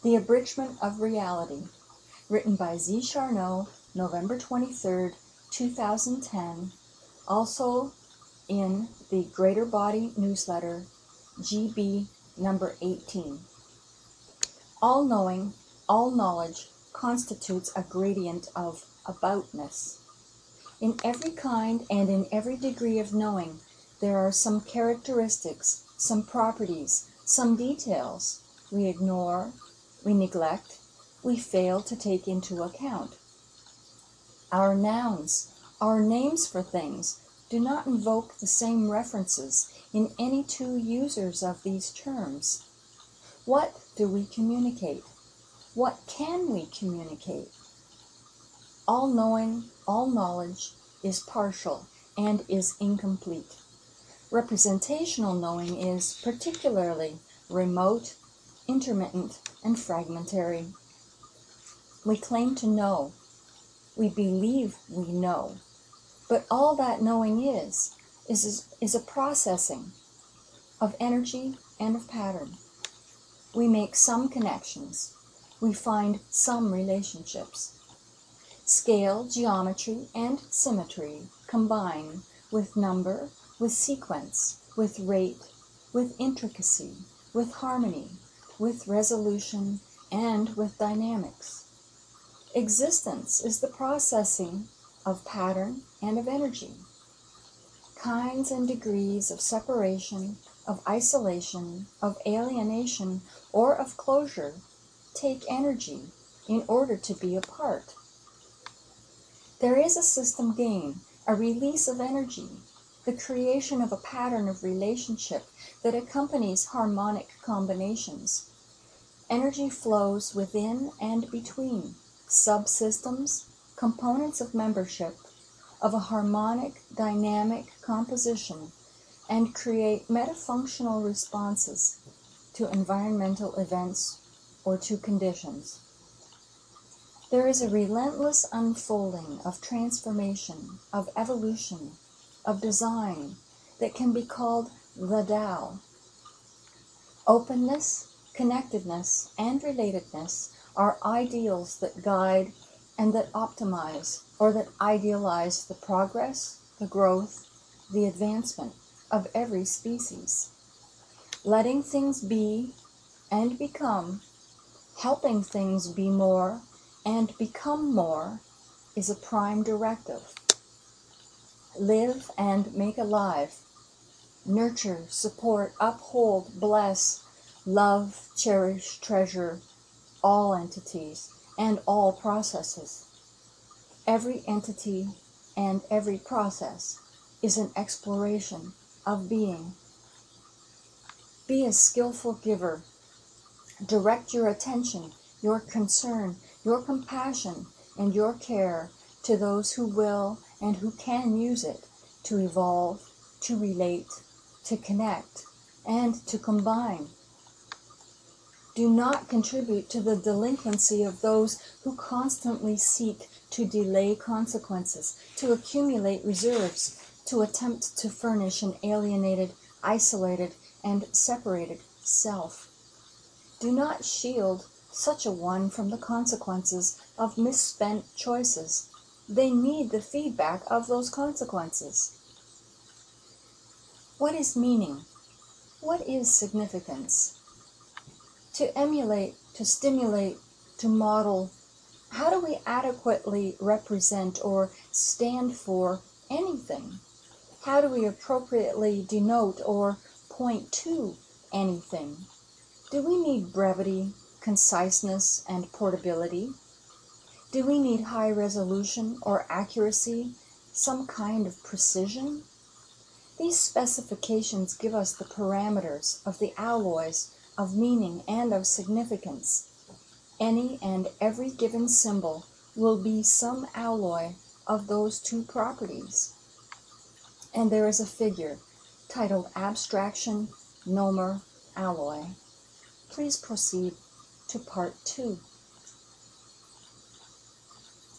The Abridgment of Reality, written by Z. Charnow, November 23rd, 2010, also in the Greater Body Newsletter, GB number 18. All-knowing, all knowledge constitutes a gradient of aboutness. In every kind and in every degree of knowing, there are some characteristics, some properties, some details we ignore, we neglect, we fail to take into account. Our nouns, our names for things, do not invoke the same references in any two users of these terms. What do we communicate? What can we communicate? All knowing, all knowledge is partial and is incomplete. Representational knowing is particularly remote, intermittent, and fragmentary. We claim to know. We believe we know. But all that knowing is a processing of energy and of pattern. We make some connections. We find some relationships. Scale, geometry, and symmetry combine with number, with sequence, with rate, with intricacy, with harmony, with resolution, and with dynamics. Existence is the processing of pattern and of energy. Kinds and degrees of separation, of isolation, of alienation, or of closure take energy in order to be apart. There is a system gain, a release of energy, the creation of a pattern of relationship that accompanies harmonic combinations. Energy flows within and between subsystems, components of membership, of a harmonic, dynamic composition, and create metafunctional responses to environmental events or to conditions. There is a relentless unfolding of transformation, of evolution, of design that can be called the Tao. Openness, connectedness, and relatedness are ideals that guide and that optimize or that idealize the progress, the growth, the advancement of every species. Letting things be and become, helping things be more and become more, is a prime directive. Live and make alive. Nurture, support, uphold, bless, love, cherish, treasure all entities and all processes. Every entity and every process is an exploration of being. Be a skillful giver. Direct your attention, your concern, your compassion, and your care to those who will and who can use it to evolve, to relate, to connect, and to combine. Do not contribute to the delinquency of those who constantly seek to delay consequences, to accumulate reserves, to attempt to furnish an alienated, isolated, and separated self. Do not shield such a one from the consequences of misspent choices. They need the feedback of those consequences. What is meaning? What is significance? To emulate, to stimulate, to model, how do we adequately represent or stand for anything? How do we appropriately denote or point to anything? Do we need brevity, conciseness, and portability? Do we need high resolution or accuracy, some kind of precision? These specifications give us the parameters of the alloys of meaning and of significance. Any and every given symbol will be some alloy of those two properties. And there is a figure titled Abstraction, Nomer, Alloy. Please proceed to Part 2.